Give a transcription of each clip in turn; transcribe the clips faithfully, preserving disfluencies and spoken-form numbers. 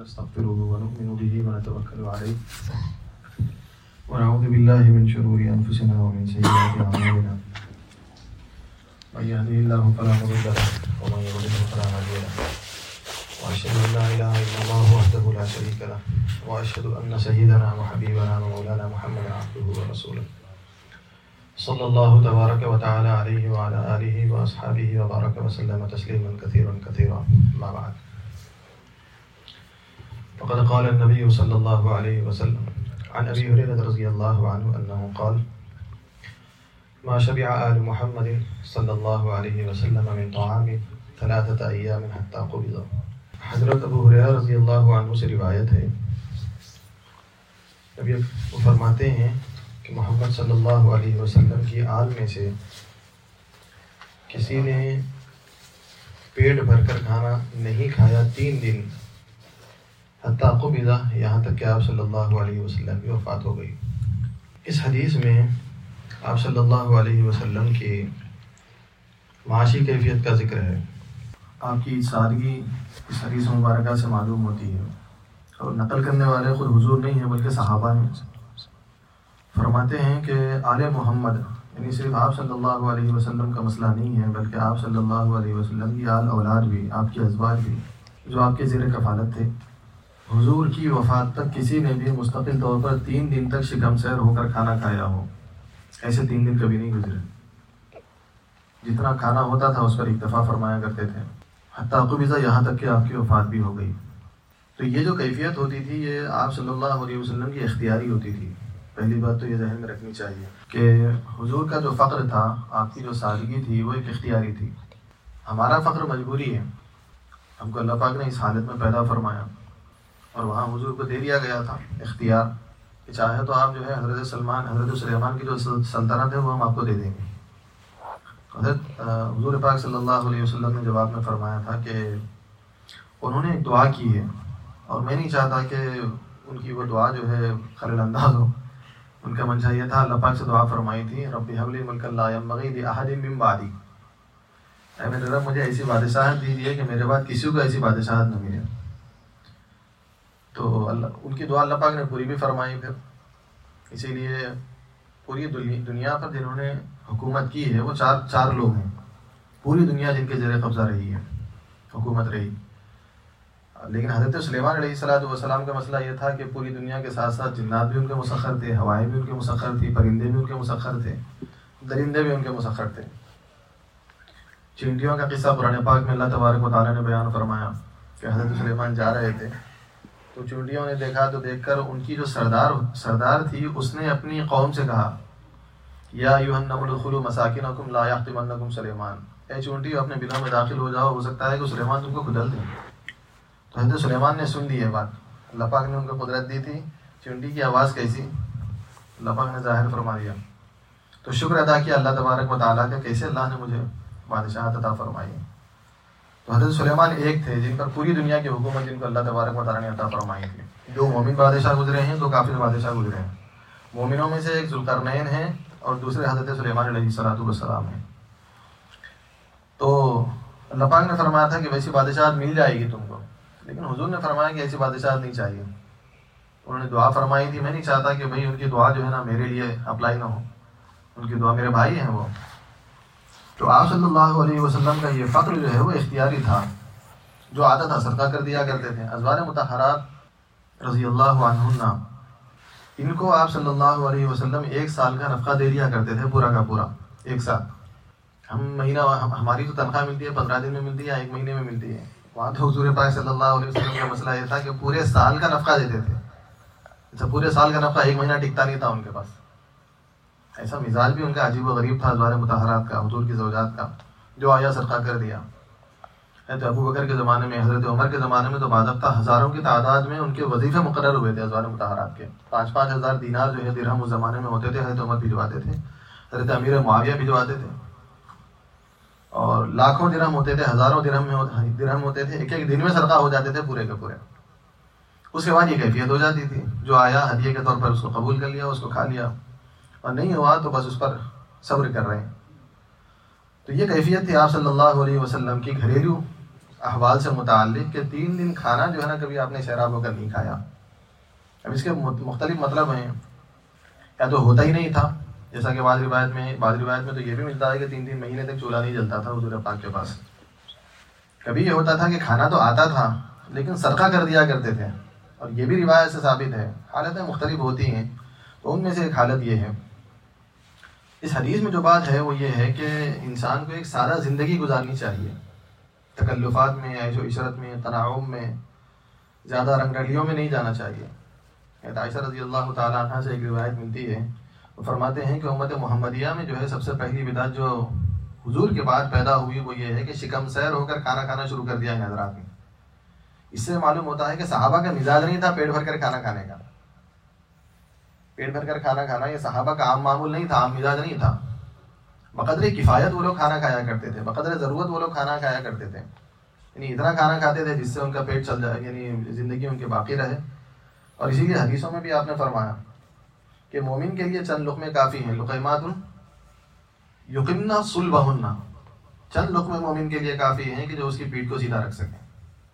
ونستغفره ونؤمن به ونتوكل عليه ونعوذ بالله من شرور أنفسنا ومن سيئات أعمالنا من يهده الله فلا مضل له ومن يضلل فلا هادي له وأشهد أن لا إله إلا الله وحده لا شريك له وأشهد أن سيدنا وحبيبنا ومولانا محمدا عبده ورسوله صلى الله تبارك وتعالى عليه وعلى آله وأصحابه وبارك وسلم تسليما كثيرا كثيرا. ما بعد، فقد قال النبي صلى الله عليه وسلم عن أبي هريرة رضي الله عنه أنه قال: ما شبع آل محمد صلى الله عليه وسلم من طعام ثلاثة أيام حتى قبض. حضرت ابو ہریرہ رضی اللہ عنہ سے روایت ہے، نبی وہ فرماتے ہیں کہ محمد صلی اللہ علیہ وسلم کی آل میں سے کسی نے پیٹ بھر کر کھانا نہیں کھایا تین دن، حتیٰ قبضہ، یہاں تک کہ آپ صلی اللہ علیہ وسلم کی وفات ہو گئی۔ اس حدیث میں آپ صلی اللہ علیہ وسلم کی معاشی کیفیت کا ذکر ہے۔ آپ کی سادگی اس حدیث مبارکہ سے معلوم ہوتی ہے، اور نقل کرنے والے خود حضور نہیں ہیں بلکہ صحابہ ہیں۔ فرماتے ہیں کہ آل محمد یعنی صرف آپ صلی اللہ علیہ وسلم کا مسئلہ نہیں ہے، بلکہ آپ صلی اللہ علیہ وسلم کی آل اولاد بھی، آپ کے ازواج بھی جو آپ کے زیر کفالت تھے، حضور کی وفات تک کسی نے بھی مستقل طور پر تین دن تک شکم سیر ہو کر کھانا کھایا ہو، ایسے تین دن کبھی نہیں گزرے۔ جتنا کھانا ہوتا تھا اس پر اکتفا فرمایا کرتے تھے، حتیٰ قبضہ، یہاں تک کہ آپ کی وفات بھی ہو گئی۔ تو یہ جو کیفیت ہوتی تھی یہ آپ صلی اللہ علیہ وسلم کی اختیاری ہوتی تھی۔ پہلی بات تو یہ ذہن میں رکھنی چاہیے کہ حضور کا جو فقر تھا، آپ کی جو سادگی تھی، وہ ایک اختیاری تھی۔ ہمارا فقر مجبوری ہے، ہم کو اللہ پاک نے اس حالت میں پیدا فرمایا، اور وہاں حضور کو دے دیا گیا تھا اختیار کہ چاہے تو آپ جو ہے حضرت سلمان حضرت سلیمان کی جو سلطنت ہے وہ ہم آپ کو دے دیں گے۔ حضرت حضور پاک صلی اللہ علیہ وسلم نے جواب میں فرمایا تھا کہ انہوں نے ایک دعا کی ہے، اور میں نہیں چاہتا کہ ان کی وہ دعا جو ہے خلل انداز ہو۔ ان کا منشا یہ تھا، اللہ پاک سے دعا فرمائی تھی، رب هب لی ملکا لا ينبغی لأحد من بعدی، اے میرے رب مجھے ایسی بادشاہت دیجیے کہ میرے بعد کسی کو ایسی بادشاہت نہ ملے۔ تو اللہ ان کی دعا اللہ پاک نے پوری بھی فرمائی پھر، اسی لیے پوری دنیا پر جنہوں نے حکومت کی ہے وہ چار چار لوگ ہیں، پوری دنیا جن کے زیر قبضہ رہی ہے، حکومت رہی۔ لیکن حضرت سلیمان علیہ الصلوۃ والسلام کا مسئلہ یہ تھا کہ پوری دنیا کے ساتھ ساتھ جنات بھی ان کے مسخر تھے، ہوائیں بھی ان کے مسخر تھی، پرندے بھی ان کے مسخر تھے، درندے بھی ان کے مسخر تھے۔ چینٹیوں کا قصہ قرآن پاک میں اللہ تبارک و تعالیٰ نے بیان فرمایا کہ حضرت سلیمان جا رہے تھے تو چونٹیوں نے دیکھا، تو دیکھ کر ان کی جو سردار سردار تھی اس نے اپنی قوم سے کہا، یا ایھا النمل ادخلوا مساکنکم لا یحطمنکم سلیمان، اے چونٹیوں اپنے بلوں میں داخل ہو جاؤ، ہو سکتا ہے کہ سلیمان تم کو کھدل دیں۔ تو حضرت سلیمان نے سن لی ہے بات، اللہ پاک نے ان کو قدرت دی تھی، چونٹی کی آواز کیسی اللہ پاک نے ظاہر فرما دیا۔ تو شکر ادا کیا اللہ تبارک و تعالیٰ کا، کیسے اللہ نے مجھے بادشاہت عطا فرمائی۔ تو حضرت سلیمان ایک تھے جن پر پوری دنیا کی حکومت جن کو اللہ تبارک و تعالیٰ نے عطا فرمائی تھی۔ دو مومن بادشاہ گزرے ہیں، دو کافر بادشاہ گزرے ہیں۔ مومنوں میں سے ایک ذوالقرنین ہیں اور دوسرے حضرت سلیمان علیہ الصلوۃ والسلام ہیں۔ تو اللہ پاک نے فرمایا تھا کہ ویسی بادشاہت مل جائے گی تم کو، لیکن حضور نے فرمایا کہ ایسی بادشاہت نہیں چاہیے۔ انہوں نے دعا فرمائی تھی، میں نہیں چاہتا کہ بھئی ان کی دعا جو ہے نا میرے لیے اپلائی نہ ہو، ان کی دعا، میرے بھائی ہیں وہ۔ تو آپ صلی اللہ علیہ وسلم کا یہ فقر جو ہے وہ اختیاری تھا، جو عادت تھا صدقہ کر دیا کرتے تھے۔ ازواج مطہرات رضی اللہ عنہن، ان کو آپ صلی اللہ علیہ وسلم ایک سال کا نفقہ دے دیا کرتے تھے، پورا کا پورا ایک سال۔ ہم مہینہ ہماری تو تنخواہ ملتی ہے پندرہ دن میں ملتی ہے، ایک مہینے میں ملتی ہے، وہاں تو حضور پاک صلی اللہ علیہ وسلم کا مسئلہ یہ تھا کہ پورے سال کا نفقہ دیتے تھے۔ اچھا، پورے سال کا نفقہ ایک مہینہ ٹکتا نہیں تھا ان کے پاس۔ ایسا مزاج بھی ان کا عجیب و غریب تھا ازواج مطہرات کا، حضور کی زوجات کا، جو آیا صدقہ کر دیا۔ حضرت ابو بکر کے زمانے میں، حضرت عمر کے زمانے میں تو باضابطہ ہزاروں کی تعداد میں ان کے وظیفے مقرر ہوئے تھے ازواج مطہرات کے۔ پانچ پانچ ہزار دینار جو ہے درہم اس زمانے میں ہوتے تھے، حضرت عمر بھجواتے تھے، حضرت امیر معاویہ بھجواتے تھے، اور لاکھوں درہم ہوتے تھے، ہزاروں درہم میں درہم ہوتے تھے، ایک ایک دن میں صدقہ ہو جاتے تھے پورے کے پورے۔ اس کے بعد یہ کیفیت ہو جاتی تھی، جو آیا ہدیے کے طور پر اس کو قبول کر لیا، اس کو کھا لیا، اور نہیں ہوا تو بس اس پر صبر کر رہے ہیں۔ تو یہ کیفیت تھی آپ صلی اللہ علیہ وسلم کی گھریلو احوال سے متعلق کہ تین دن کھانا جو ہے نا کبھی آپ نے سیراب ہو کر نہیں کھایا. اب اس کے مختلف مطلب ہیں. یا تو ہوتا ہی نہیں تھا، جیسا کہ بعض روایت میں بعض روایت میں تو یہ بھی ملتا ہے کہ تین تین مہینے تک چولہا نہیں جلتا تھا حضور پاک کے پاس. کبھی یہ ہوتا تھا کہ کھانا تو آتا تھا لیکن صدقہ کر دیا کرتے تھے، اور یہ بھی روایت سے ثابت ہے. حالتیں مختلف ہوتی ہیں، تو ان میں سے ایک حالت یہ ہے. اس حدیث میں جو بات ہے وہ یہ ہے کہ انسان کو ایک سادہ زندگی گزارنی چاہیے، تکلفات میں، عیش و عشرت میں، تناعم میں، زیادہ رنگ رلیوں میں نہیں جانا چاہیے. عائشہ رضی اللہ تعالیٰ عنہ سے ایک روایت ملتی ہے، وہ فرماتے ہیں کہ امت محمدیہ میں جو ہے سب سے پہلی بدعت جو حضور کے بعد پیدا ہوئی وہ یہ ہے کہ شکم سیر ہو کر کھانا کھانا شروع کر دیا ان حضرات نے. اس سے معلوم ہوتا ہے کہ صحابہ کا مزاج نہیں تھا پیٹ بھر کر کھانا کھانے کا. پیٹ بھر کر کھانا کھانا یہ صحابہ کا عام معمول نہیں تھا، عام مزاج نہیں تھا. بقدر کفایت وہ لوگ کھانا کھایا کرتے تھے، بقدر ضرورت وہ لوگ کھانا کھایا کرتے تھے. یعنی اتنا کھانا کھاتے تھے جس سے ان کا پیٹ چل جائے، یعنی زندگی ان کی باقی رہے. اور اسی لیے حدیثوں میں بھی آپ نے فرمایا کہ مومن کے لیے چند لقمے کافی ہیں. لقیمات یقمن صلبہن، چند لقمے مومن کے لیے کافی ہیں کہ جو اس کی پیٹھ کو سیدھا رکھ سکیں.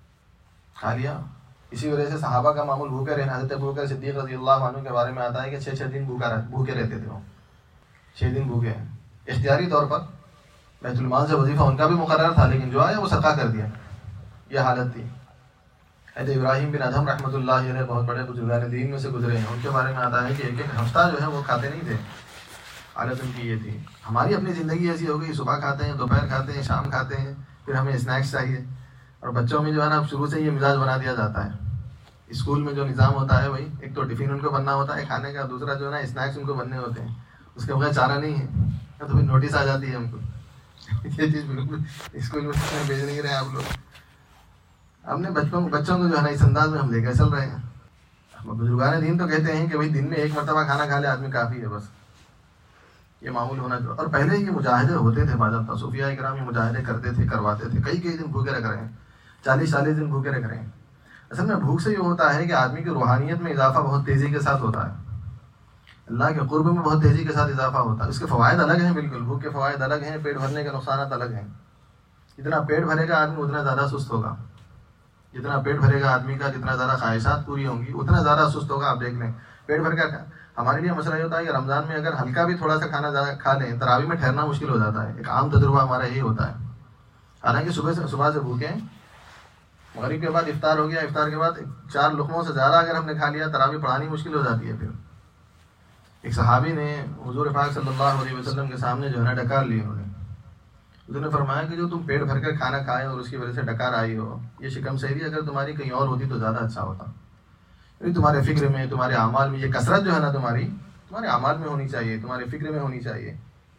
کھا لیا. اسی وجہ سے صحابہ کا معمول بھوکے رہنا. حضرت ابوبکر صدیق رضی اللہ عنہ کے بارے میں آتا ہے کہ چھ چھ دن بھوکا بھوکے رہتے تھے. وہ چھ دن بھوکے ہیں اختیاری طور پر. بیت المال سے وظیفہ ان کا بھی مقرر تھا لیکن جو آیا وہ صدقہ کر دیا. یہ حالت تھی. حضرت ابراہیم بن ادھم رحمۃ اللہ علیہ بہت بڑے بزرگان دین میں سے گزرے ہیں. ان کے بارے میں آتا ہے کہ ایک ایک ہفتہ جو ہے وہ کھاتے نہیں تھے. حالت ان کی یہ تھی. ہماری اپنی زندگی ایسی ہو گئی، صبح کھاتے ہیں، دوپہر کھاتے ہیں، شام کھاتے ہیں، پھر ہمیں اسنیکس چاہیے. اور بچوں میں جو ہے نا شروع سے یہ مزاج بنا دیا جاتا ہے. اسکول میں جو نظام ہوتا ہے وہی ایک تو ٹفن ان کو بننا ہوتا ہے کھانے کا، دوسرا جو ہے نا اسنیکس ان کو بننے ہوتے ہیں. اس کے بغیر چارہ نہیں ہے. تو پھر نوٹس آ جاتی ہے ہم کو یہ چیز بالکل اسکول میں بھیج نہیں رہے آپ لوگ. ہم نے بچپن بچوں کو جو ہے نا اس انداز میں ہم لے کر چل رہے ہیں. بزرگان دین تو کہتے ہیں کہ بھائی دن میں ایک مرتبہ کھانا کھا لے آدمی کافی ہے بس. یہ معمول ہونا چاہیے. اور پہلے یہ مجاہدے ہوتے تھے باضابطہ. صوفیاء کرام یہ مجاہدے کرتے تھے، کرواتے تھے. کئی کئی دن بھوکے رکھ رہے ہیں، چالیس چالیس دن بھوکے رکھ رہے ہیں. اصل میں بھوک سے یہ ہوتا ہے کہ آدمی کی روحانیت میں اضافہ بہت تیزی کے ساتھ ہوتا ہے. اللہ کے قرب میں بہت تیزی کے ساتھ اضافہ ہوتا ہے. اس کے فوائد الگ ہیں بالکل. بھوک کے فوائد الگ ہیں، پیٹ بھرنے کے نقصانات الگ ہیں. جتنا پیٹ بھرے گا آدمی اتنا زیادہ سست ہوگا. جتنا پیٹ بھرے گا آدمی کا، جتنا زیادہ خواہشات پوری ہوں گی اتنا زیادہ سست ہوگا. آپ دیکھ لیں پیٹ بھر کر ہمارے لیے مسئلہ یہ ہوتا ہے کہ رمضان میں اگر ہلکا بھی تھوڑا سا کھانا زیادہ کھا لیں تراویح میں ٹھہرنا مشکل ہو جاتا ہے. ایک عام تجربہ ہمارا یہی ہوتا ہے. حالانکہ صبح سے صبح سے بھوکے ہیں، مغرب کے بعد افطار ہو گیا، افطار کے بعد چار لقموں سے زیادہ اگر ہم نے کھا لیا تراویح پڑھانی مشکل ہو جاتی ہے. پھر ایک صحابی نے حضور پاک صلی اللہ علیہ وسلم کے سامنے جو ہے نا ڈکار لی. انہوں نے حضور نے فرمایا کہ جو تم پیٹ بھر کر کھانا کھائے اور اس کی وجہ سے ڈکار آئی ہو، یہ شکم سیری اگر تمہاری کہیں اور ہوتی تو زیادہ اچھا ہوتا. تمہارے فکر میں، تمہارے اعمال میں یہ کثرت جو ہے نا تمہاری تمہارے اعمال میں ہونی چاہیے، تمہارے فکر میں ہونی چاہیے.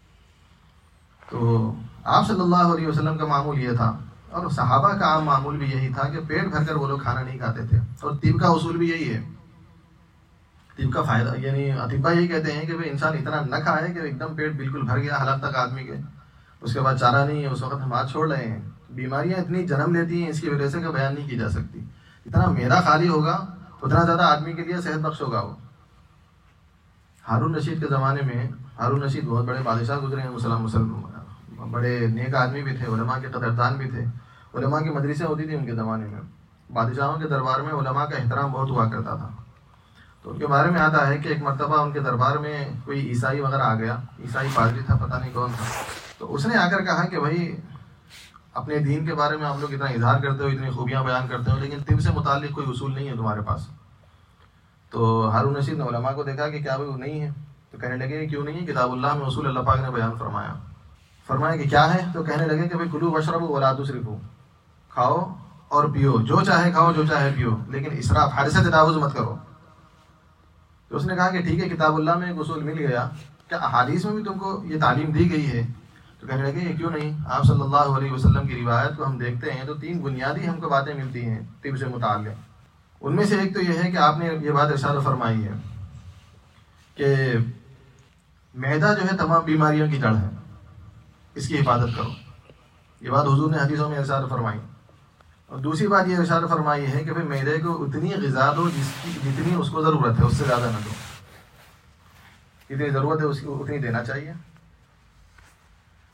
تو آپ صلی اللہ علیہ وسلم کا معمول یہ تھا، اور صحابہ کا عام معمول بھی یہی تھا کہ پیٹ بھر کر وہ لوگ کھانا نہیں کھاتے تھے. اور طب کا اصول بھی یہی ہے. طب کا فائدہ یعنی اطباء یہی کہتے ہیں کہ بھائی انسان اتنا نہ کھائے کہ ایک دم پیٹ بالکل بھر گیا حلق تک آدمی کے، اس کے بعد چارہ نہیں ہے، اس وقت ہم ہاتھ چھوڑ رہے ہیں. بیماریاں اتنی جنم لیتی ہیں اس کی وجہ سے کہ بیان نہیں کی جا سکتی. جتنا معدہ خالی ہوگا اتنا زیادہ آدمی کے لیے صحت بخش ہوگا. وہ ہارون رشید کے زمانے میں، ہارون رشید بہت بڑے بادشاہ گزرے ہیں، مسلم مسلم بڑے نیک آدمی بھی تھے، علماء کے قدردان بھی تھے. علماء کی مدرسیں ہوتی تھیں ان کے زمانے میں. بادشاہوں کے دربار میں علماء کا احترام بہت ہوا کرتا تھا. تو ان کے بارے میں آتا ہے کہ ایک مرتبہ ان کے دربار میں کوئی عیسائی وغیرہ آ گیا. عیسائی پادری تھا، پتہ نہیں کون تھا. تو اس نے آ کر کہا کہ بھائی اپنے دین کے بارے میں آپ لوگ اتنا اظہار کرتے ہو، اتنی خوبیاں بیان کرتے ہو، لیکن طب سے متعلق کوئی اصول نہیں ہے تمہارے پاس. تو ہارون رشید نے علماء کو دیکھا کہ کیا وہ نہیں ہے. تو کہنے لگے کیوں نہیں ہے؟ کتاب اللہ میں اصول اللہ پاک نے بیان فرمایا. فرمایا کہ کیا ہے؟ تو کہنے لگے کہ بھائی کلو وشربوا ولا تسرفوا، کھاؤ اور پیو، جو چاہے کھاؤ جو چاہے پیو، لیکن اسراف حد سے تجاوز مت کرو. تو اس نے کہا کہ ٹھیک ہے، کتاب اللہ میں ایک اصول مل گیا، کیا احادیث میں بھی تم کو یہ تعلیم دی گئی ہے؟ تو کہنے لگے یہ کیوں نہیں. آپ صلی اللہ علیہ وسلم کی روایت کو ہم دیکھتے ہیں تو تین بنیادی ہم کو باتیں ملتی ہیں طب سے متعلق. ان میں سے ایک تو یہ ہے کہ آپ نے یہ بات ارشاد فرمائی ہے کہ معدہ جو ہے تمام بیماریوں کی جڑ ہے، اس کی حفاظت کرو. یہ بات حضور نے حدیثوں میں ارشاد فرمائی. اور دوسری بات یہ ارشاد فرمائی ہے کہ بھئی معدے کو اتنی غذا دو جس کی جتنی اس کو ضرورت ہے، اس سے زیادہ نہ دو. جتنی ضرورت ہے اس کو اتنی دینا چاہیے.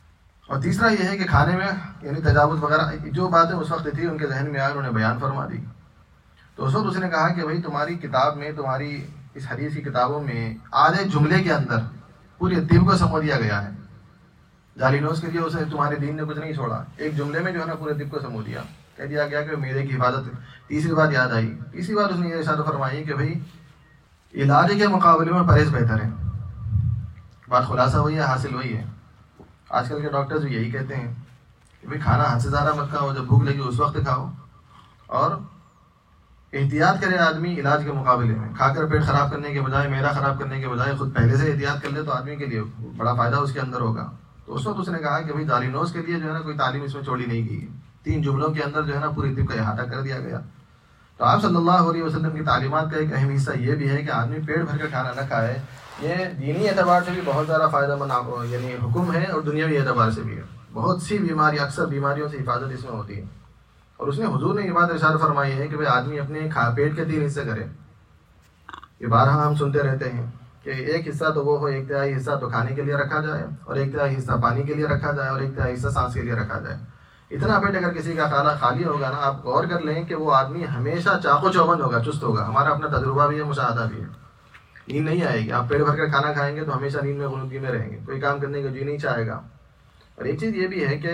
اور تیسرا یہ ہے کہ کھانے میں یعنی تجاوز وغیرہ جو باتیں اس وقت تھی ان کے ذہن میں آئے، انہوں نے بیان فرما دی. تو اس وقت اس نے کہا کہ بھائی تمہاری کتاب میں، تمہاری اس حدیث کی کتابوں میں آدھے جملے کے اندر پورے طب کو سمو دیا گیا ہے. جالینوس کے لیے اسے تمہارے دین نے کچھ نہیں چھوڑا، ایک جملے میں جو ہے نا پورے طب کو سمو دیا، کہہ دیا گیا کہ میرے کی حفاظت. تیسری بات یاد آئی، تیسری بات اس نے یہ ارشاد فرمائی کہ بھائی علاج کے مقابلے میں پرہیز بہتر ہے. بات خلاصہ وہی ہے، حاصل وہی ہے. آج کل کے ڈاکٹرز بھی یہی کہتے ہیں کہ بھائی کھانا حد سے زیادہ مت کھاؤ، جب بھوک لگی اس وقت کھاؤ، اور احتیاط کرے آدمی علاج کے مقابلے میں. کھا کر پیٹ خراب کرنے کے بجائے، میرا خراب کرنے کے بجائے خود پہلے سے احتیاط کر لے تو آدمی کے لیے بڑا فائدہ اس کے اندر ہوگا. تو اس وقت اس نے کہا کہ بھائی جالینوس کے لیے جو ہے نا کوئی تعلیم اس میں چھوڑی نہیں گئی، تین جملوں کے اندر جو ہے نا پوری طب کا احاطہ کر دیا گیا. تو آپ صلی اللہ علیہ وسلم کی تعلیمات کا ایک اہم حصہ یہ بھی ہے کہ آدمی پیٹ بھر کر کھانا نہ کھائے. یہ دینی اعتبار سے بھی بہت زیادہ فائدہ مند یعنی حکم ہے، اور دنیاوی اعتبار سے بھی ہے. بہت سی بیماری، اکثر بیماریوں سے حفاظت اس میں ہوتی ہے. اور اس نے حضور نے یہ بات ارشاد فرمائی ہے کہ بھائی آدمی اپنے کھا پیٹ کے تین حصے کرے. یہ بارہا ہم سنتے رہتے ہیں کہ ایک حصہ تو وہ ہو، ایک تہائی حصہ تو کھانے کے لیے رکھا جائے، اور ایک تہائی حصہ پانی کے لیے رکھا جائے، اور ایک تہائی حصہ سانس کے لیے رکھا جائے. اتنا پیٹ اگر کسی کا خالہ خالی ہوگا نا، آپ غور کر لیں کہ وہ آدمی ہمیشہ چاقو چوبند ہوگا، چست ہوگا. ہمارا اپنا تجربہ بھی ہے، مشاہدہ بھی ہے. نیند نہیں آئے گی. آپ پیٹ بھر کر کھانا کھائیں گے تو ہمیشہ نیند میں غنودگی میں رہیں گے، کوئی کام کرنے کا جی نہیں چاہے گا. اور ایک چیز یہ بھی ہے کہ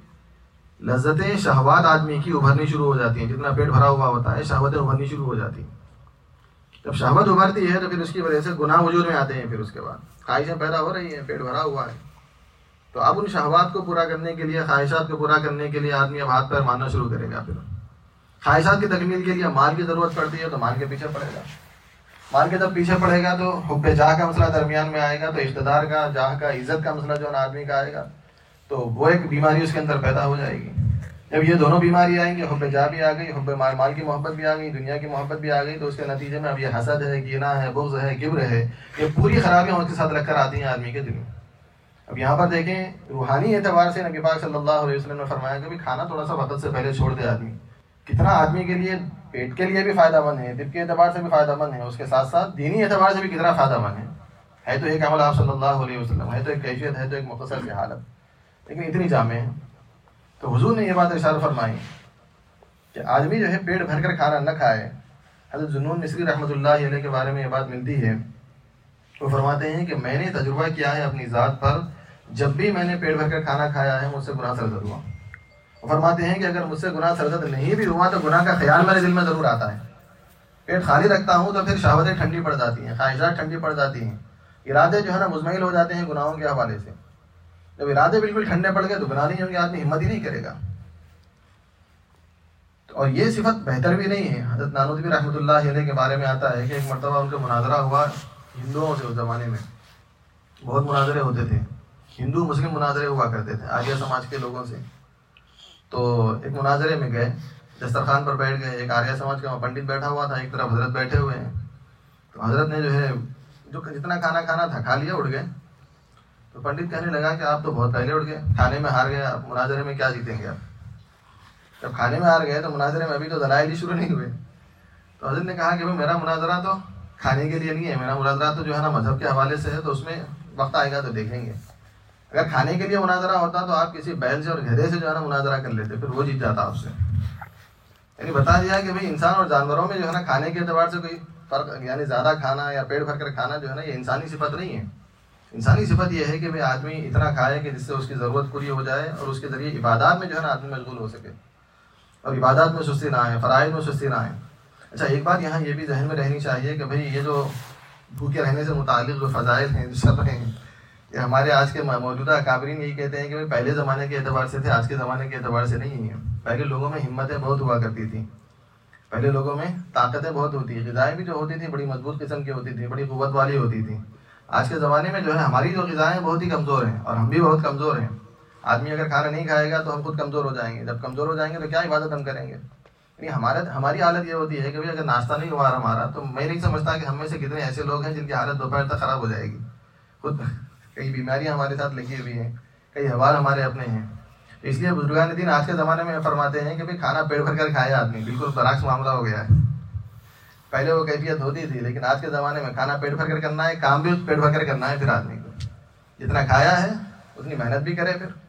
لذتیں، شہوات آدمی کی ابھرنی شروع ہو جاتی ہیں. جتنا پیٹ بھرا ہوا ہوتا ہے شہوتیں ابھرنی شروع ہو جاتی ہیں. جب شہوت ابھرتی ہے تو پھر اس کی وجہ سے گناہ وجود میں آتے ہیں. پھر اس کے بعد خواہشیں پیدا ہو رہی ہیں، پیٹ بھرا ہوا ہے. تو اب ان شہوات کو پورا کرنے کے لیے، خواہشات کو پورا کرنے کے لیے آدمی اب ہاتھ پیر مارنا شروع کرے گا. پھر خواہشات کی تکمیل کے لیے مال کی ضرورت پڑتی ہے تو مال کے پیچھے پڑے گا. مال کے جب پیچھے پڑے گا تو حب جاہ کا مسئلہ درمیان میں آئے گا، تو اقتدار کا، جاہ کا، عزت کا مسئلہ جو ہے نا آدمی کا آئے گا. تو وہ ایک بیماری اس کے اندر پیدا ہو جائے گی. جب یہ دونوں بیماری آئیں گی، حب جاہ بھی آ گئی، حب مال مال کی محبت بھی آ گئی، دنیا کی محبت بھی آ گئی، تو اس کے نتیجے میں اب یہ حسد ہے، کینہ ہے، بغض ہے، کبر ہے، یہ پوری خرابیاں اس کے ساتھ لگ کر آتی ہیں آدمی کے دل میں. اب یہاں پر دیکھیں روحانی اعتبار سے نبی پاک صلی اللہ علیہ وسلم نے فرمایا کہ کھانا تھوڑا سا وقت سے پہلے چھوڑ دے آدمی. کتنا آدمی کے لیے پیٹ کے لیے بھی فائدہ مند ہے، دل کے اعتبار سے بھی فائدہ مند ہے، اس کے ساتھ ساتھ دینی اعتبار سے بھی کتنا فائدہ مند ہے. ہے تو ایک عمل آپ صلی اللہ علیہ وسلم، ہے تو ایک کیفیت، ہے تو ایک مختصر سی حالت، لیکن اتنی جامع ہے. تو حضور نے یہ بات ارشاد فرمائی کہ آدمی جو ہے پیٹ بھر کر کھانا نہ کھائے. حضرت ذوالنون مصری رحمۃ اللہ علیہ کے بارے میں یہ بات ملتی ہے، وہ فرماتے ہیں کہ میں نے تجربہ کیا ہے اپنی ذات پر، جب بھی میں نے پیٹ بھر کر کھانا کھایا ہے مجھ سے گناہ سرزد ہوا. وہ فرماتے ہیں کہ اگر مجھ سے گناہ سرزد نہیں بھی ہوا تو گناہ کا خیال میرے دل میں ضرور آتا ہے. پیٹ خالی رکھتا ہوں تو پھر شہوتیں ٹھنڈی پڑ جاتی ہیں، خواہشات ٹھنڈی پڑ جاتی ہیں، ارادے جو ہے نا مزمحل ہو جاتے ہیں گناہوں کے حوالے سے. جب ارادے بالکل ٹھنڈے پڑ گئے تو گناہ نہیں ہوں گے، آدمی ہمت ہی نہیں کرے گا. اور یہ صفت بہتر بھی نہیں ہے. حضرت نانوتوی رحمۃ اللہ علیہ کے بارے میں آتا ہے کہ ایک مرتبہ ان کا مناظرہ ہوا ہندوؤں سے. اس زمانے میں بہت مناظرے ہوتے تھے، ہندو مسلم مناظرے ہوا کرتے تھے آریہ سماج کے لوگوں سے. تو ایک مناظرے میں گئے، دسترخوان پر بیٹھ گئے. ایک آریہ سماج کا پنڈت بیٹھا ہوا تھا، ایک طرف حضرت بیٹھے ہوئے ہیں. تو حضرت نے جو ہے جو جتنا کھانا کھانا تھا کھا لیا، اٹھ گئے. تو پنڈت کہنے لگا کہ آپ تو بہت پہلے اٹھ گئے، کھانے میں ہار گئے، آپ مناظرے میں کیا جیتیں گے آپ. جب کھانے میں ہار گئے تو مناظرے میں ابھی تو دلائل ہی شروع نہیں ہوئے. تو حضرت نے کہا کہ بھائی میرا مناظرہ تو کھانے کے لیے نہیں ہے، میرا مناظرہ تو جو ہے نا مذہب کے حوالے سے ہے، تو اس میں وقت آئے گا تو دیکھیں گے. اگر کھانے کے لیے مناظرہ ہوتا تو آپ کسی بیل سے اور گدھے سے جو ہے نا مناظرہ کر لیتے، پھر وہ جیت جاتا آپ سے. یعنی بتا دیا کہ بھائی انسان اور جانوروں میں جو ہے نا کھانے کے اعتبار سے کوئی فرق، یعنی زیادہ کھانا یا پیٹ بھر کر کھانا جو ہے نا یہ انسانی صفت نہیں ہے. انسانی صفت یہ ہے کہ بھائی آدمی اتنا کھائے کہ جس سے اس کی ضرورت پوری ہو جائے، اور اس کے ذریعے عبادات میں جو ہے نا آدمی مشغول ہو سکے، اور عبادات میں سستی نہ آئے، فرائض میں سستی نہ آئے. اچھا ایک بات یہاں یہ بھی ذہن میں رہنی چاہیے کہ بھائی یہ جو بھوکے رہنے سے متعلق جو فضائل ہیں، جو سب ہیں، یہ ہمارے آج کے موجودہ اکابرین یہی کہتے ہیں کہ بھائی پہلے زمانے کے اعتبار سے تھے، آج کے زمانے کے اعتبار سے نہیں ہیں. پہلے لوگوں میں ہمتیں بہت ہوا کرتی تھیں، پہلے لوگوں میں طاقتیں بہت ہوتی ہیں، غذائیں بھی جو ہوتی تھیں بڑی مضبوط قسم کی ہوتی تھیں، بڑی قوت والی ہوتی تھیں. آج کے زمانے میں جو ہے ہماری جو غذائیں بہت ہی کمزور ہیں، اور ہم بھی بہت کمزور ہیں. آدمی اگر کھانا نہیں کھائے گا تو ہم خود کمزور ہو جائیں گے. جب کمزور ہو جائیں گے تو کیا عبادت ہم کریں گے. یعنی ہمارے ہماری حالت یہ ہوتی ہے کہ اگر ناشتہ نہیں ہوا ہمارا، تو میں نہیں سمجھتا کہ ہم میں سے کتنے ایسے لوگ ہیں جن کی حالت دوپہر تک خراب ہو جائے گی. خود کئی بیماریاں ہمارے ساتھ لگی ہوئی ہیں، کئی حوال ہمارے اپنے ہیں. اس لیے بزرگان دین آج کے زمانے میں فرماتے ہیں کہ بھائی کھانا پیٹ بھر کر کھائے آدمی، بالکل برعکس معاملہ ہو گیا ہے. پہلے وہ کیفیت ہوتی تھی، لیکن آج کے زمانے میں کھانا پیٹ بھر کر کرنا ہے، کام بھی پیٹ بھر کر کرنا ہے. پھر آدمی کو جتنا کھایا ہے اتنی محنت بھی کرے، پھر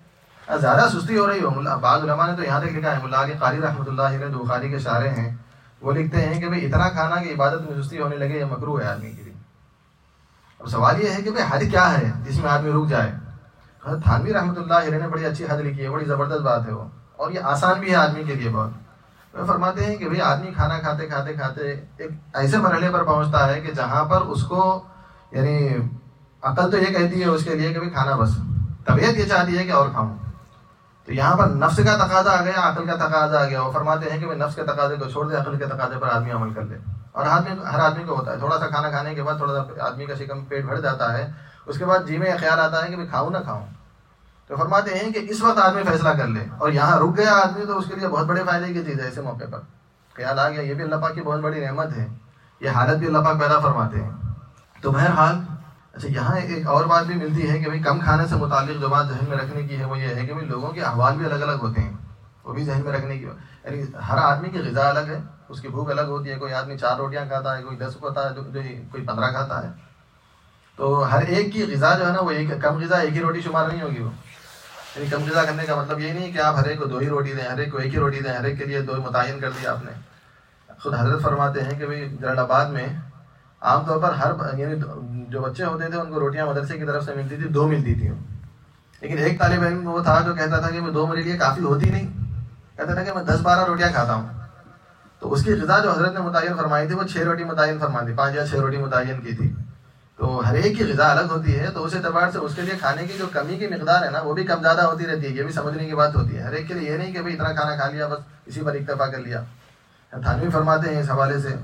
زیادہ سستی ہو رہی ہو. بعض علماء نے تو یہاں تک لکھا ہے، ملا علی قاری رحمۃ اللہ علیہ جو بخاری کے شارح ہیں وہ لکھتے ہیں کہ بھئی اتنا کھانا کہ عبادت میں سستی ہونے لگے یہ مکروہ ہے آدمی کے لیے. اب سوال یہ ہے کہ بھئی حد کیا ہے جس میں آدمی رک جائے. حضرت تھانوی رحمۃ اللہ علیہ نے بڑی اچھی حد لکھی ہے، بڑی زبردست بات ہے وہ، اور یہ آسان بھی ہے آدمی کے لیے بہت. وہ فرماتے ہیں کہ بھئی آدمی کھانا کھاتے کھاتے کھاتے ایک ایسے مرحلے پر پہنچتا ہے کہ جہاں پر اس کو یعنی عقل تو یہ کہتی ہے اس کے لیے کہ بھئی کھانا بس، طبیعت یہ چاہتی ہے کہ اور کھاؤں. تو یہاں پر نفس کا تقاضا آ گیا، عقل کا تقاضا آ گیا. وہ فرماتے ہیں کہ بھئی نفس کے تقاضے کو چھوڑ دے، عقل کے تقاضے پر آدمی عمل کر لے. اور آدمی ہر آدمی کو ہوتا ہے، تھوڑا سا کھانا کھانے کے بعد تھوڑا سا آدمی کا شکم پیٹ بھر جاتا ہے، اس کے بعد جی میں یہ خیال آتا ہے کہ بھئی کھاؤں نہ کھاؤں. تو فرماتے ہیں کہ اس وقت آدمی فیصلہ کر لے، اور یہاں رک گیا آدمی تو اس کے لیے بہت بڑے فائدے کی چیز ہے. ایسے موقع پر خیال آ گیا، یہ بھی اللہ پاک کی بہت بڑی نعمت ہے، یہ حالت بھی اللہ پاک پیدا فرماتے ہیں. تو بہرحال اچھا یہاں ایک اور بات بھی ملتی ہے کہ بھئی کم کھانے سے متعلق جو بات ذہن میں رکھنے کی ہے وہ یہ ہے کہ بھئی لوگوں کے احوال بھی الگ الگ ہوتے ہیں، وہ بھی ذہن میں رکھنے کی. یعنی ہر آدمی کی غذا الگ ہے، اس کی بھوک الگ ہوتی ہے. کوئی آدمی چار روٹیاں کھاتا ہے، کوئی دس کھاتا ہے، جو کوئی پندرہ کھاتا ہے. تو ہر ایک کی غذا جو ہے نا وہ ایک کم غذا ایک ہی روٹی شمار نہیں ہوگی. وہ یعنی کم غذا کرنے کا مطلب یہ نہیں کہ آپ ہر ایک کو دو ہی روٹی دیں، ہر ایک کو ایک ہی روٹی دیں، ہر ایک کے لیے دو متعین کر دیا آپ نے. خود حضرت فرماتے ہیں کہ بھئی جلال آباد میں عام طور پر ہر یعنی جو بچے ہوتے تھے ان کو روٹیاں مدرسے کی طرف سے ملتی تھی، دو ملتی تھیں. لیکن ایک طالب علم وہ تھا جو کہتا تھا کہ میں دو میرے لیے کافی ہوتی نہیں، کہتا تھا کہ میں دس بارہ روٹیاں کھاتا ہوں. تو اس کی غذا جو حضرت نے متعین فرمائی تھی وہ چھ روٹی متعین فرمائی تھی، پانچ یا چھ روٹی متعین کی تھی. تو ہر ایک کی غذا الگ ہوتی ہے، تو اس اعتبار سے اس کے لیے کھانے کی جو کمی کی مقدار ہے نا وہ بھی کم زیادہ ہوتی رہتی ہے. یہ بھی سمجھنے کی بات ہوتی ہے. ہر ایک کے لیے یہ نہیں کہ بھئی اتنا کھانا کھا لیا بس اسی پر اکتفا کر لیا. تھانوی فرماتے ہیں اس حوالے سے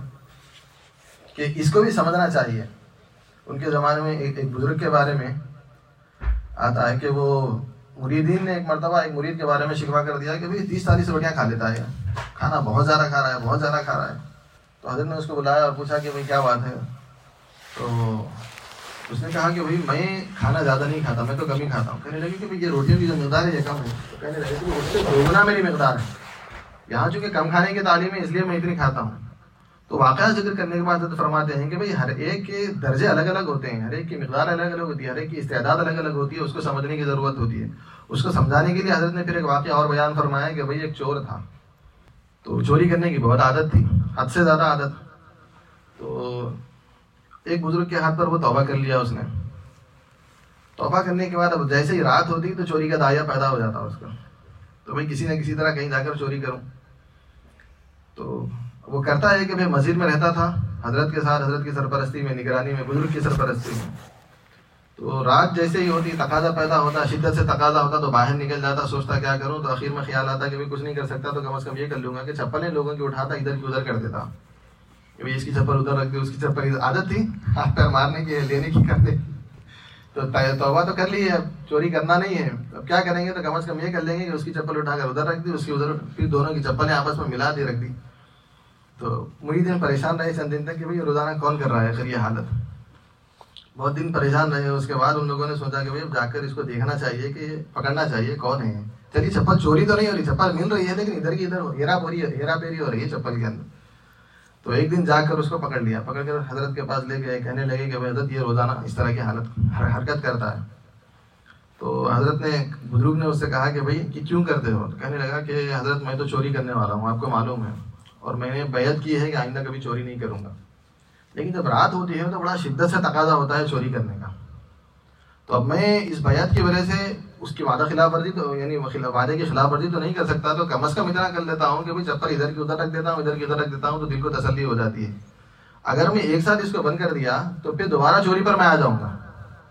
کہ اس کو بھی سمجھنا چاہیے. ان کے زمانے میں ایک ایک بزرگ کے بارے میں آتا ہے کہ وہ مریدین نے ایک مرتبہ ایک مرید کے بارے میں شکوہ کر دیا کہ بھئی تیس چالیس روٹیاں کھا لیتا ہے، کھانا بہت زیادہ کھا رہا ہے، بہت زیادہ کھا رہا ہے. تو حضرت نے اس کو بلایا اور پوچھا کہ بھئی کیا بات ہے. تو اس نے کہا کہ بھئی میں کھانا زیادہ نہیں کھاتا، میں تو کم ہی کھاتا ہوں. کہنے لگے کہ بھئی یہ روٹیوں کی جو مقدار ہے یہ کم ہے. تو کہنے لگے کہ اس سے دوگنا میری مقدار ہے، یہاں چونکہ کم کھانے کی تعلیم ہے اس لیے میں اتنی کھاتا ہوں. تو واقعہ ذکر کرنے کے بعد حضرت فرماتے ہیں کہ بھئی ہر ایک کے درجے الگ الگ ہوتے ہیں، ہر ایک کی مقدار الگ الگ ہوتی ہے، ہر ایک کی استعداد الگ الگ ہوتی ہے. اس کو سمجھنے کی ضرورت ہوتی ہے. اس کو سمجھانے کے لیے حضرت نے پھر ایک واقعہ اور بیان فرمایا کہ بھئی ایک چور تھا، تو چوری کرنے کی بہت عادت تھی، حد سے زیادہ عادت. تو ایک بزرگ کے ہاتھ پر وہ توبہ کر لیا اس نے. توبہ کرنے کے بعد اب جیسے ہی رات ہوتی تو چوری کا داعیہ پیدا ہو جاتا اس کا. تو بھئی کسی نہ کسی طرح کہیں جا کر چوری کروں. تو وہ کرتا ہے کہ بھئی مسجد میں رہتا تھا حضرت کے ساتھ، حضرت کی سرپرستی میں، نگرانی میں، بزرگ کی سرپرستی میں. تو رات جیسے ہی ہوتی تقاضا پیدا ہوتا، شدت سے تقاضا ہوتا تو باہر نکل جاتا، سوچتا کیا کروں. تو آخر میں خیال آتا کہ بھئی کچھ نہیں کر سکتا تو کم از کم یہ کر لوں گا کہ چپلیں لوگوں کی اٹھاتا ادھر کی ادھر کر دیتا کہ بھئی اس کی چپل ادھر رکھ دے، اس کی چپل ادھر. عادت تھی ہاتھ پیر مارنے کی، لینے کی، کر دے. تو توبہ تو کر لی ہے، اب چوری کرنا نہیں ہے. اب کیا کریں گے تو کم از کم یہ کر لیں گے کہ اس کی چپل اٹھا کر ادھر رکھ دی، اس کی ادھر، پھر دونوں کی چپلیں آپس میں ملا دی، رکھ دی. تو مریدین پریشان رہے چند دن تک کہ بھئی روزانہ کون کر رہا ہے آخر یہ حالت. بہت دن پریشان رہے. اس کے بعد ان لوگوں نے سوچا کہ بھئی اب جا کر اس کو دیکھنا چاہیے، کہ پکڑنا چاہیے کون ہے. چلیے چپل چوری تو نہیں ہو رہی، چپل مل رہی ہے لیکن ادھر کی ادھر ہیرا پوری ہیرا پھیری ہو رہی ہے چپل کے اندر. تو ایک دن جا کر اس کو پکڑ لیا، پکڑ کر حضرت کے پاس لے گئے. کہنے لگے کہ حضرت یہ روزانہ اس طرح کی حالت حرکت کرتا ہے. تو حضرت نے بزرگ نے اس سے کہا کہ بھئی کہ کیوں کرتے ہو. تو کہنے لگا کہ حضرت میں تو چوری کرنے والا ہوں، آپ کو معلوم ہے، اور میں نے بیعت کی ہے کہ آئندہ کبھی چوری نہیں کروں گا. لیکن جب رات ہوتی ہے تو بڑا شدت سے تقاضا ہوتا ہے چوری کرنے کا. تو اب میں اس بیعت کی وجہ سے اس کی وعدہ خلاف ورزی تو یعنی وعدے کی خلاف ورزی تو نہیں کر سکتا. تو کم از کم اتنا کر لیتا ہوں کہ بھئی چپل ادھر کی ادھر رکھ دیتا ہوں، ادھر کی ادھر رکھ دیتا ہوں، تو دل کو تسلی ہو جاتی ہے. اگر میں ایک ساتھ اس کو بند کر دیا تو پھر دوبارہ چوری پر میں آ جاؤں گا.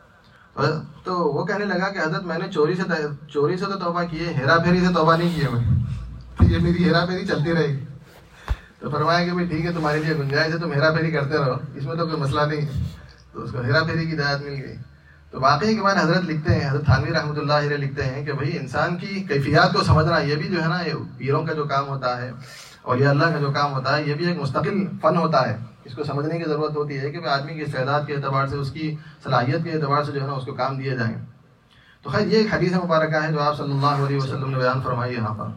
تو وہ کہنے لگا کہ حضرت میں نے چوری سے چوری سے تو توبہ کی ہے، ہیرا پھیری سے توبہ نہیں کی ہے میں، یہ میری ہیرا پھیری چلتی رہے گی. تو فرمایا کہ بھئی ٹھیک ہے تمہارے لیے گنجائش ہے، تم ہیرا پھیری کرتے رہو، اس میں تو کوئی مسئلہ نہیں ہے. تو اس کو ہیرا پھیری کی ہدایت مل گئی. تو واقعی کے بعد حضرت لکھتے ہیں، حضرت تھانوی رحمۃ اللہ علیہ لکھتے ہیں کہ بھئی انسان کی کیفیات کو سمجھنا یہ بھی جو ہے نا، یہ پیروں کا جو کام ہوتا ہے اور یہ اللہ کا جو کام ہوتا ہے، یہ بھی ایک مستقل فن ہوتا ہے. اس کو سمجھنے کی ضرورت ہوتی ہے کہ آدمی کی استعداد کے اعتبار سے، اس کی صلاحیت کے اعتبار سے جو ہے نا اس کو کام دیے جائیں. تو خیر یہ ایک حدیث مبارکہ ہے جو آپ صلی اللہ علیہ وسلم نے بیان فرمائی یہاں پر.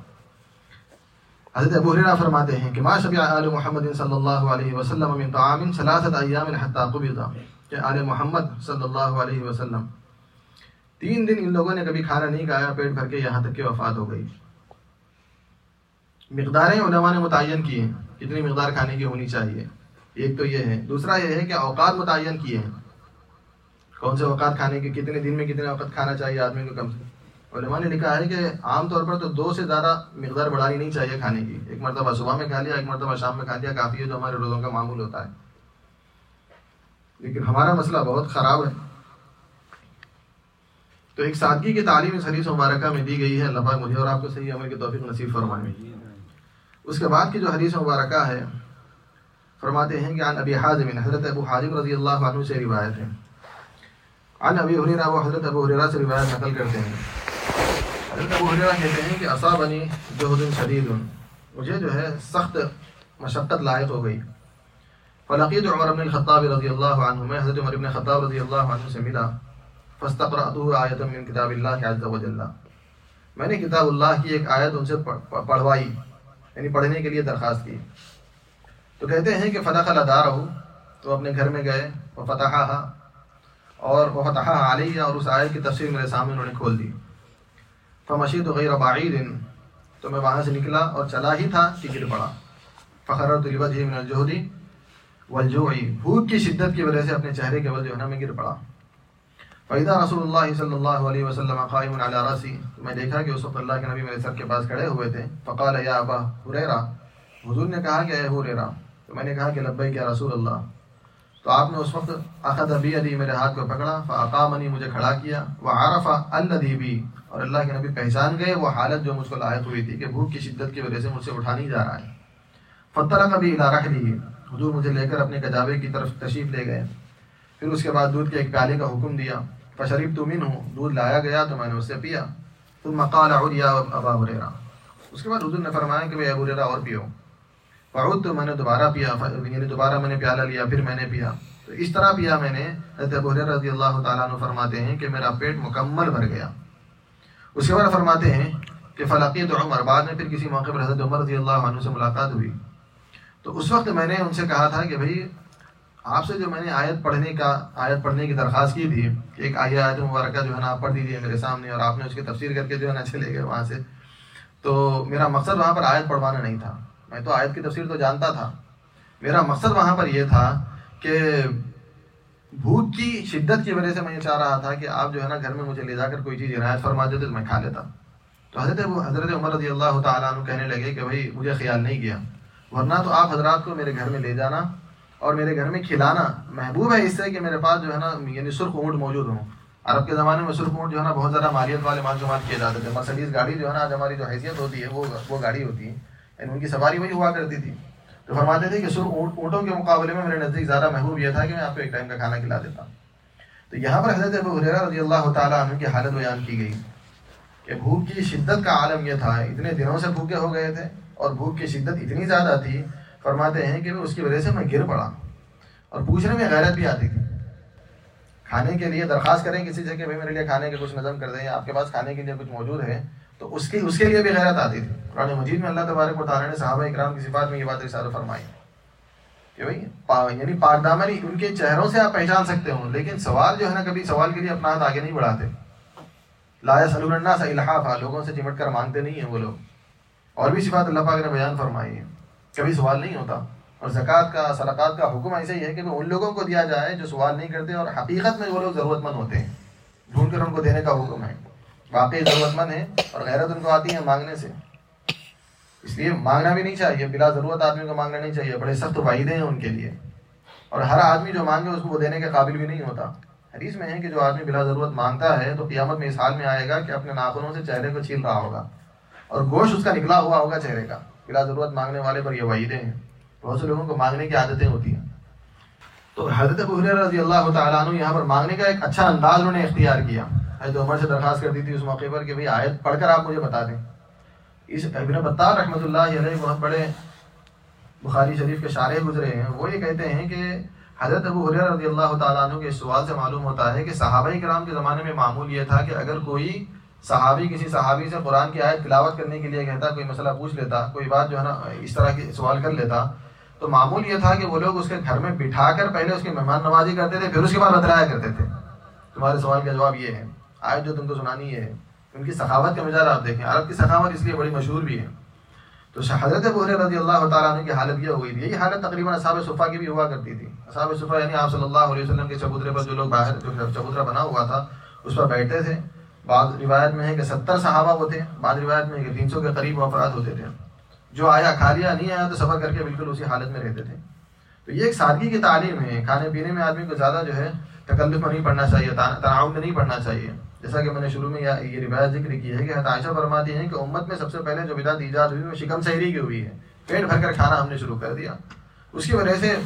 حضرت ابو ہریرہ فرماتے ہیں کہ ما شبع آل محمد صلی اللہ علیہ وسلم من طعام ثلاثة ایام حتى قبض، کہ آل محمد صلی اللہ علیہ وسلم تین دن ان لوگوں نے کبھی کھانا نہیں کھایا پیٹ بھر کے، یہاں تک کہ وفات ہو گئی۔ مقداریں علماء نے متعین کی ہیں، کتنی مقدار کھانے کی ہونی چاہیے، ایک تو یہ ہے۔ دوسرا یہ ہے کہ اوقات متعین کیے ہیں، کون سے اوقات کھانے کے، کتنے دن میں کتنے وقت کھانا چاہیے آدمی کو۔ کم سے علماء نے لکھا ہے کہ عام طور پر تو دو سے زیادہ مقدار بڑھانی نہیں چاہیے کھانے کی، ایک مرتبہ صبح میں کھا لیا، ایک مرتبہ شام میں کھا لیا، کافی ہے، جو ہمارے روزوں کا معمول ہوتا ہے۔ لیکن ہمارا مسئلہ بہت خراب ہے۔ تو ایک سادگی کی تعلیم اس حدیث مبارکہ میں دی گئی ہے، اللہ پاک مجھے اور آپ کو صحیح عمل کی توفیق نصیب فرمائے۔ اس کے بعد کی جو حدیث مبارکہ ہے، فرماتے ہیں کہ عن ابی حازم، حضرت ابو حازم رضی اللہ عنہ سے روایت ہے۔ عن ابی ہریرہ، وہ حضرت ابو ہریرہ سے روایت نقل کرتے ہیں۔ حضرت ابو ہریرہ کہتے ہیں کہ اصابنی جہد شدید، مجھے جو ہے سخت مشقت لاحق ہو گئی۔ فلقیت عمر بن الخطاب رضی اللہ عنہ، میں حضرت عمر بن خطاب رضی اللہ عنہ سے ملا۔ فاستقرأته آیۃ من کتاب اللہ عز وجل، میں نے کتاب اللہ کی ایک آیت ان سے پڑھوائی، یعنی پڑھنے کے لیے درخواست کی۔ تو کہتے ہیں کہ فدخل دارہ، تو اپنے گھر میں گئے، وفتحها، اور وفتحها علیہ، اور اس آیت کی تفسیر میرے سامنے انہوں نے کھول دی۔ فمشیت غیر بعید، تو میں وہاں سے نکلا اور چلا ہی تھا کہ گر پڑا۔ فخررت لوجہی من الجہد والجوع، بھوک کی شدت کی وجہ سے اپنے چہرے کے بل جو ہے نا میں گر پڑا۔ فإذا رسول اللہ صلی اللہ علیہ وسلم قائم علی رأسی، میں دیکھا کہ اس وقت اللہ کے نبی میرے سر کے پاس کھڑے ہوئے تھے۔ فقال یا ابا ہریرہ، حضور نے کہا کہ اے ہریرہ، تو میں نے کہا کہ لبیک یا رسول اللہ۔ تو آپ نے اس وقت اخذ بیدی، میرے ہاتھ کو پکڑا، فاقامنی، مجھے کھڑا کیا، وعرف الذی بی، اور اللہ کے نبی پہچان گئے وہ حالت جو مجھ کو لاحق ہوئی تھی کہ بھوک کی شدت کی وجہ سے مجھ سے اٹھا نہیں جا رہا ہے۔ فانطلق بی الی رحلہ، حضور مجھے لے کر اپنے کجاوے کی طرف تشریف لے گئے۔ پھر اس کے بعد دودھ کے ایک پیالے کا حکم دیا۔ فشربت منہ، دودھ لایا گیا تو میں نے اس سے پیا۔ ثم قال عد یا ابا ہریرہ، اس کے بعد حضور نے فرمایا کہ ابو ہریرہ اور پیو۔ فعدت، میں نے دوبارہ پیا، یعنی دوبارہ میں نے پیالہ لیا، پھر میں نے پیا۔ تو اس طرح پیا میں نے۔ حضرت ابو ہریرہ رضی اللہ تعالیٰ عنہ فرماتے ہیں کہ میرا پیٹ مکمل بھر گیا۔ اس کے بعد فرماتے ہیں کہ فلقیت عمر، بعد میں پھر کسی موقع پر حضرت عمر رضی اللہ عنہ سے ملاقات ہوئی، تو اس وقت میں نے ان سے کہا تھا کہ بھائی آپ سے جو میں نے آیت پڑھنے کا آیت پڑھنے کی درخواست کی تھی، ایک آیت مبارکہ جو ہے نا آپ پڑھ دیجیے میرے سامنے، اور آپ نے اس کی تفسیر کر کے جو ہے نا چلے گئے وہاں سے۔ تو میرا مقصد وہاں پر آیت پڑھوانا نہیں تھا، میں تو آیت کی تفسیر تو جانتا تھا، میرا مقصد وہاں پر یہ تھا کہ بھوک کی شدت کی وجہ سے میں یہ چاہ رہا تھا کہ آپ جو ہے نا گھر میں مجھے لے جا کر کوئی چیز عنایت فرما دیتے تو میں کھا لیتا۔ تو حضرت حضرت عمر رضی اللہ تعالیٰ عنہ کہنے لگے کہ بھائی مجھے خیال نہیں کیا، ورنہ تو آپ حضرات کو میرے گھر میں لے جانا اور میرے گھر میں کھلانا محبوب ہے اس سے کہ میرے پاس جو ہے نا یعنی سرخ اونٹ موجود ہوں۔ عرب کے زمانے میں سرخ اونٹ جو ہے نا بہت زیادہ مالیت والے مال شمار کیے جاتے تھے۔ مرسڈیز گاڑی جو ہے نا آج ہماری جو حیثیت ہوتی ہے وہ وہ گاڑی ہوتی ہے، یعنی ان کی سواری وہی ہوا کرتی تھی۔ تو فرماتے تھے کہ سرخ اونٹ اونٹوں کے مقابلے میں میرے نزدیک زیادہ محبوب یہ تھا کہ میں آپ کو ایک ٹائم کا کھانا کھلا دیتا۔ تو یہاں پر حضرت ابو ہریرہ رضی اللہ تعالیٰ عنہ کی حالت بیان کی گئی کہ بھوک کی شدت کا عالم یہ تھا، اتنے دنوں سے بھوکے ہو گئے تھے اور بھوک کی شدت اتنی زیادہ تھی، فرماتے ہیں کہ اس کی وجہ سے میں گر پڑا، اور پوچھنے میں غیرت بھی آتی تھی۔ کھانے کے لیے درخواست کریں کسی سے کہ بھائی میرے لیے کھانے کے کچھ نظم کر دیں، آپ کے پاس کھانے کے لیے کچھ موجود ہے، تو اس کی اس کے لیے بھی غیرت آتی تھی۔ قرآن مجید میں اللہ تبارک و تعالیٰ نے صحابہ اکرام کی صفات میں یہ بات ارشاد فرمائی کہ بھائی پا یعنی پاک دامنی ان کے چہروں سے آپ پہچان سکتے ہو، لیکن سوال جو ہے نا کبھی سوال کے لیے اپنا ہاتھ آگے نہیں بڑھاتے۔ لا یسألون الناس الحافا، لوگوں سے چمٹ کر مانگتے نہیں ہیں وہ لوگ۔ اور بھی صفات اللہ پاک نے بیان فرمائی ہے، کبھی سوال نہیں ہوتا۔ اور زکوٰۃ کا صدقات کا حکم ایسے ہی ہے کہ ان لوگوں کو دیا جائے جو سوال نہیں کرتے اور حقیقت میں وہ لوگ ضرورت مند ہوتے ہیں، ڈھونڈ کر ان کو دینے کا حکم ہے، واقعی ضرورت مند ہیں اور غیرت ان کو آتی ہے مانگنے سے۔ اس لیے مانگنا بھی نہیں چاہیے، بلا ضرورت آدمی کو مانگنا نہیں چاہیے، بڑے سخت وعیدیں ہیں ان کے لیے، اور ہر آدمی جو مانگے اس کو وہ دینے کے قابل بھی نہیں ہوتا۔ حدیث میں ہے کہ جو آدمی بلا ضرورت مانگتا ہے تو قیامت میں اس حال میں آئے گا کہ اپنے ناخنوں سے چہرے کو چھیل رہا ہوگا اور گوشت اس کا نکلا ہوا ہوگا چہرے کا۔ بلا ضرورت مانگنے والے پر یہ وعیدیں ہیں۔ بہت سے لوگوں کو مانگنے کی عادتیں ہوتی ہیں۔ تو حضرت ابو ہریرہ رضی اللہ تعالیٰ عنہ یہاں پر مانگنے کا ایک اچھا انداز انہوں نے اختیار کیا۔ حضرت عمر سے درخواست کر دی تھی اس موقع پر کہ بھئی آیت پڑھ کر آپ مجھے بتا دیں۔ اس ابن بطال رحمۃ اللہ علیہ بہت بڑے بخاری شریف کے شارح گزرے ہیں، وہ یہ کہتے ہیں کہ حضرت ابو ہریرہ رضی اللہ تعالیٰ عنہ کے اس سوال سے معلوم ہوتا ہے کہ صحابہ کرام کے زمانے میں معمول یہ تھا کہ اگر کوئی صحابی کسی صحابی سے قرآن کی آیت تلاوت کرنے کے لیے کہتا، کوئی مسئلہ پوچھ لیتا، کوئی بات جو ہے نا اس طرح کی سوال کر لیتا، تو معمول یہ تھا کہ وہ لوگ اس کے گھر میں بٹھا کر پہلے اس کی مہمان نوازی کرتے تھے، پھر اس کے بعد بتلایا کرتے تھے تمہارے سوال کا جواب یہ ہے۔ آیت جو تم کو سنانی ہے، ان کی سخاوت کا مظاہرہ آپ دیکھیں. عرب کی سخاوت اس لیے بڑی مشہور بھی ہے. تو حضرت ابو ہریرہ رضی اللہ تعالیٰ عنہ کی حالت یہ ہوئی تھی. یہی حالت تقریباً اصحاب صفہ کی بھی ہوا کرتی تھی. اصحاب صفہ یعنی آپ صلی اللہ علیہ وسلم کے چبوترے پر جو لوگ باہر جو چبوترا بنا ہوا تھا اس پر بیٹھتے تھے. بعض روایت میں ہے کہ ستر صحابہ وہ تھے، بعض روایت میں ہے کہ تین سو کے قریب افراد ہوتے تھے. جو آیا کھا لیا، نہیں آیا تو صبر کر کے بالکل اسی حالت میں رہتے تھے. تو یہ ایک سادگی کی تعلیم ہے. کھانے پینے میں آدمی کو زیادہ جو ہے تکلف میں نہیں پڑنا چاہیے، تناؤ میں نہیں پڑنا چاہیے. جیسا کہ میں نے شروع میں یہ روایت ذکر کی ہے کہ عائشہ فرماتی ہیں کہ امت میں سب سے پہلے جو بدعت ایجاد ہوئی وہ شکم سحری کی ہوئی ہے. پیٹ بھر کر کھانا ہم نے شروع کر دیا. اس کی وجہ سے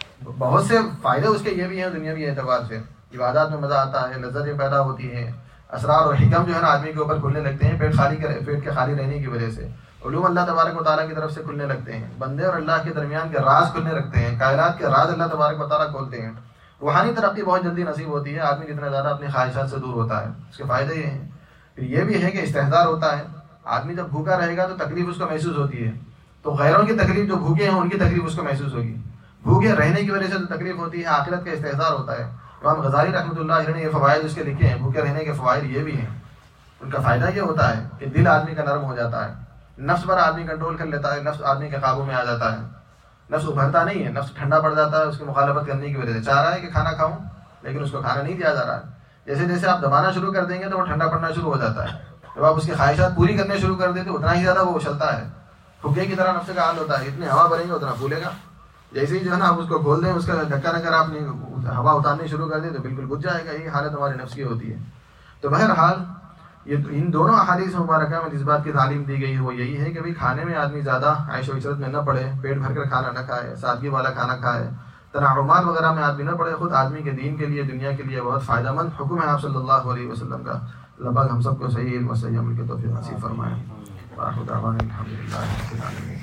بہت سے فائدے اس کے یہ بھی ہیں دنیاوی اعتبار سے. عبادات میں مزہ آتا ہے، لذتیں پیدا ہوتی ہیں، اسرار اور حکم جو ہے نا آدمی کے اوپر کھلنے لگتے ہیں پیٹ خالی کر پیٹ کے خالی رہنے کی وجہ سے. علوم اللہ تبارک و تعالیٰ کی طرف سے کھلنے لگتے ہیں. بندے اور اللہ کے درمیان کے راز کھلنے لگتے ہیں. کائنات کے راز اللہ تبارک و تعالیٰ کھولتے ہیں. روحانی ترقی بہت جلدی نصیب ہوتی ہے. آدمی جتنا زیادہ اپنی خواہشات سے دور ہوتا ہے اس کے فائدے یہ ہیں. پھر یہ بھی ہے کہ استحضار ہوتا ہے. آدمی جب بھوکا رہے گا تو تکلیف اس کو محسوس ہوتی ہے. تو غیروں کی تکلیف جو بھوکے ہیں ان کی تکلیف اس کو محسوس ہوگی. بھوکے رہنے کی وجہ سے جو تکلیف ہوتی ہے آخرت کا استحضار ہوتا ہے. امام غزالی رحمۃ اللہ علیہ نے یہ فوائد اس کے لکھے ہیں. بھوکے رہنے کے فوائد یہ بھی ہیں. ان کا فائدہ یہ ہوتا ہے کہ دل آدمی کا نرم ہو جاتا ہے، نفس پر آدمی کنٹرول کر لیتا ہے، نفس آدمی کے قابو میں آ جاتا ہے. نفس ابھرتا نہیں ہے، نفس ٹھنڈا پڑ جاتا ہے اس کی مخالفت کرنے کی وجہ سے. چاہ رہا ہے کہ کھانا کھاؤں لیکن اس کو کھانا نہیں دیا جا رہا ہے. جیسے جیسے آپ دبانا شروع کر دیں گے تو وہ ٹھنڈا پڑنا شروع ہو جاتا ہے. جب آپ اس کی خواہشات پوری کرنے شروع کر دیں تو اتنا ہی زیادہ وہ اچھلتا ہے. پھکے کی طرح نفس کا حال ہوتا ہے. اتنی ہوا بھریں گے اتنا پھولے گا. جیسے ہی جو ہے نا آپ اس کو کھول دیں، اس کا ڈھکن اگر آپ نے ہوا اتارنی شروع کر دیں تو بالکل بجھ جائے گا. یہی حالت ہمارے نفس کی ہوتی ہے. تو بہرحال یہ ان دونوں احادیث مبارکہ میں جس بات کی تعلیم دی گئی ہے وہ یہی ہے کہ بھائی کھانے میں آدمی زیادہ عیش و عشرت میں نہ پڑے، پیٹ بھر کر کھانا نہ کھائے، سادگی والا کھانا کھائے، تنعمات وغیرہ میں آدمی نہ پڑے. خود آدمی کے دین کے لیے، دنیا کے لیے بہت فائدہ مند حکم ہے آپ صلی اللہ علیہ وسلم کا. اللہ پاک ہم سب کو صحیح علم و صحیح عمل کی توفیق نصیب فرمائے. وآخر دعوانا الحمدللہ رب العالمین.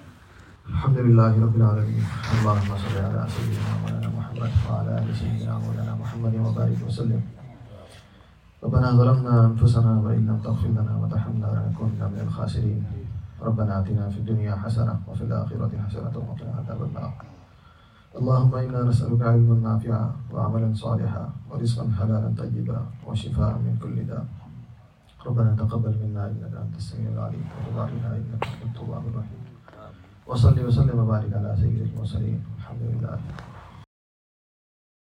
الحمدللہ رب العالمین. اللہم صل علی سیدنا مولانا محمد وعلی آل سیدنا مولانا محمد وبارک وسلم. ربنا ظلمنا انفسنا وان لم تغفر لنا وترحمنا لنكونن من الخاسرين. ربنا آتنا في الدنيا حسنة وفي الآخرة حسنة وقنا عذاب النار. اللهم إنا نسألك علما نافعا وعملا صالحا ورزقا حلالا طيبا وشفاء من كل داء. ربنا تقبل منا إنك أنت السميع العليم وتب علينا إنك أنت التواب الرحيم. وصل وسلم وبارك على سيد المرسلين. الحمد لله.